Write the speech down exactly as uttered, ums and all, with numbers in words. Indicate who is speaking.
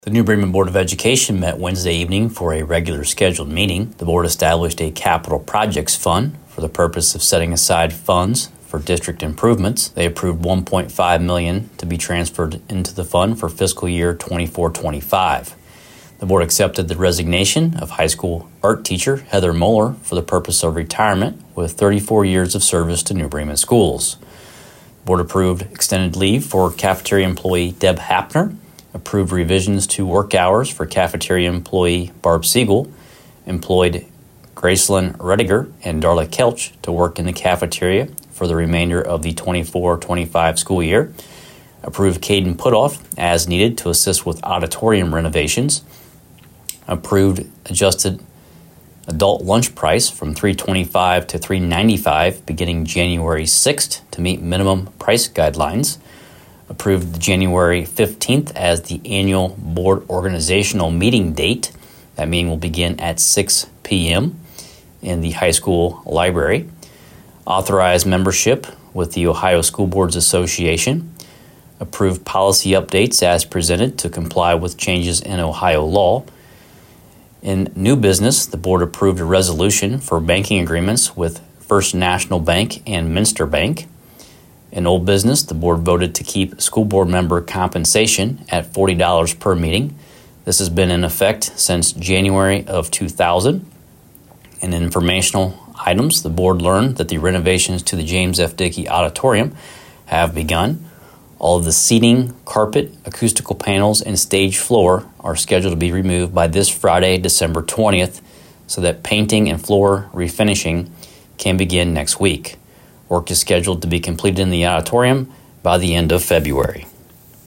Speaker 1: The New Bremen Board of Education met Wednesday evening for a regular scheduled meeting. The board established a capital projects fund for the purpose of setting aside funds for district improvements. They approved one point five million dollars to be transferred into the fund for fiscal year twenty-four twenty-five. The board accepted the resignation of high school art teacher Heather Moeller for the purpose of retirement with thirty-four years of service to New Bremen schools. The board approved extended leave for cafeteria employee Deb Hapner, approved revisions to work hours for cafeteria employee Barb Siegel, employed Gracelyn Rediger and Darla Kelch to work in the cafeteria for the remainder of the twenty-four twenty-five school year, approved Caden Putoff as needed to assist with auditorium renovations, approved adjusted adult lunch price from three dollars and twenty-five cents to three dollars and ninety-five cents beginning January sixth to meet minimum price guidelines, approved January fifteenth as the annual board organizational meeting date. That meeting will begin at six p.m. in the high school library. Authorized membership with the Ohio School Boards Association. Approved policy updates as presented to comply with changes in Ohio law. In new business, the board approved a resolution for banking agreements with First National Bank and Minster Bank. In old business, the board voted to keep school board member compensation at forty dollars per meeting. This has been in effect since January of two thousand. In informational items, the board learned that the renovations to the James F. Dickey Auditorium have begun. All of the seating, carpet, acoustical panels, and stage floor are scheduled to be removed by this Friday, December twentieth, so that painting and floor refinishing can begin next week. Work is scheduled to be completed in the auditorium by the end of February.